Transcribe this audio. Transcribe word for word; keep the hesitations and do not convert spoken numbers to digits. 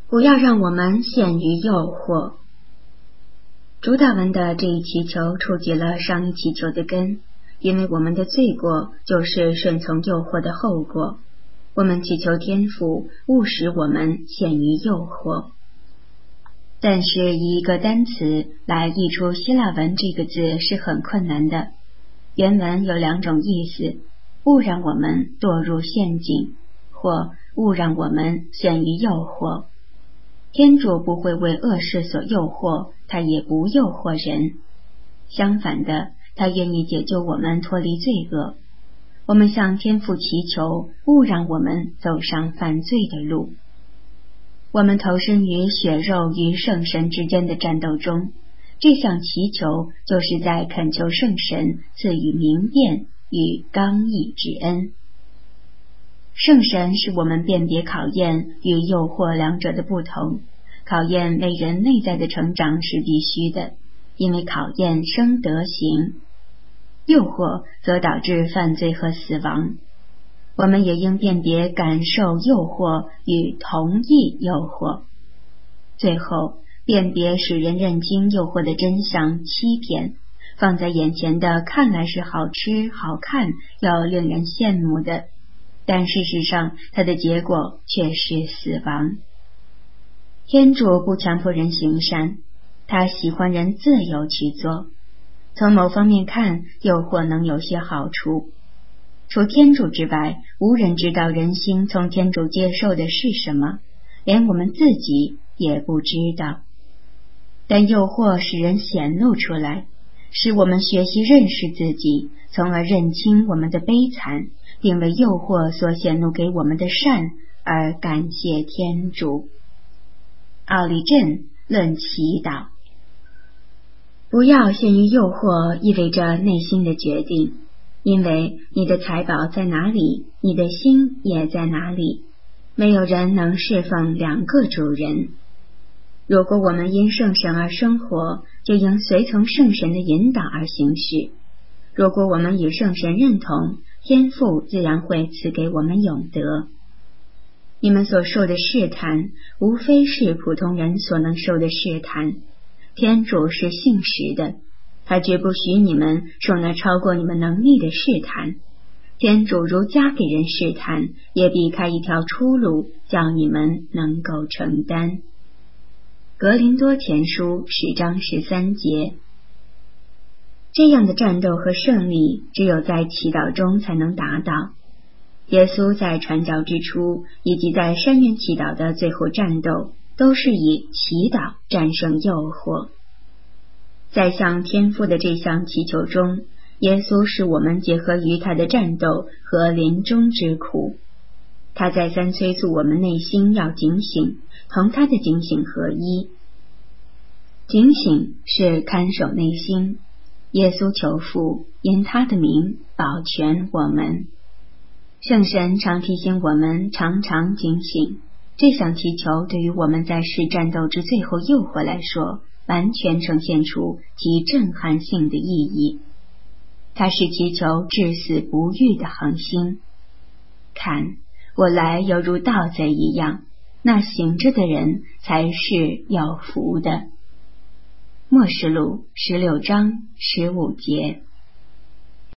不要让我们陷于诱惑。主祷文的这一祈求触及了上一祈求的根，因为我们的罪过就是顺从诱惑的后果。我们祈求天父勿使我们陷于诱惑。但是以一个单词来译出希腊文这个字是很困难的。原文有两种意思，勿让我们堕入陷阱，或勿让我们陷于诱惑。天主不会为恶事所诱惑，他也不诱惑人。相反的，他愿意解救我们脱离罪恶。我们向天父祈求，勿让我们走上犯罪的路。我们投身于血肉与圣神之间的战斗中，这项祈求就是在恳求圣神赐予明辨与刚毅之恩。圣神是我们辨别考验与诱惑两者的不同。考验为人内在的成长是必须的，因为考验生德行，诱惑则导致犯罪和死亡。我们也应辨别感受诱惑与同意诱惑，最后辨别使人认清诱惑的真相欺骗，放在眼前的看来是好吃好看又令人羡慕的，但事实上它的结果却是死亡。天主不强迫人行善，他喜欢人自由去做。从某方面看，诱惑能有些好处。除天主之外，无人知道人心从天主接受的是什么，连我们自己也不知道。但诱惑使人显露出来，使我们学习认识自己，从而认清我们的悲惨，并为诱惑所显露给我们的善而感谢天主。奥利镇论祈祷。不要陷于诱惑意味着内心的决定，因为你的财宝在哪里，你的心也在哪里。没有人能侍奉两个主人。如果我们因圣神而生活，就应随从圣神的引导而行事。如果我们与圣神认同，天父自然会赐给我们永得。你们所受的试探，无非是普通人所能受的试探。天主是信实的，他绝不许你们受那超过你们能力的试探。天主如加给人试探，也必开一条出路，叫你们能够承担。格林多前书十章十三节。这样的战斗和胜利，只有在祈祷中才能达到。耶稣在传教之初，以及在山园祈祷的最后战斗，都是以祈祷战胜诱惑。在向天父的这项祈求中，耶稣使我们结合于他的战斗和临终之苦。他再三催促我们内心要警醒，同他的警醒合一。警醒是看守内心，耶稣求父因他的名保全我们。圣神常提醒我们常常警醒，这项祈求对于我们在世战斗之最后诱惑来说，完全呈现出其震撼性的意义。它是祈求至死不渝的恒心。看，我来犹如盗贼一样，那醒着的人才是有福的。默示录十六章十五节。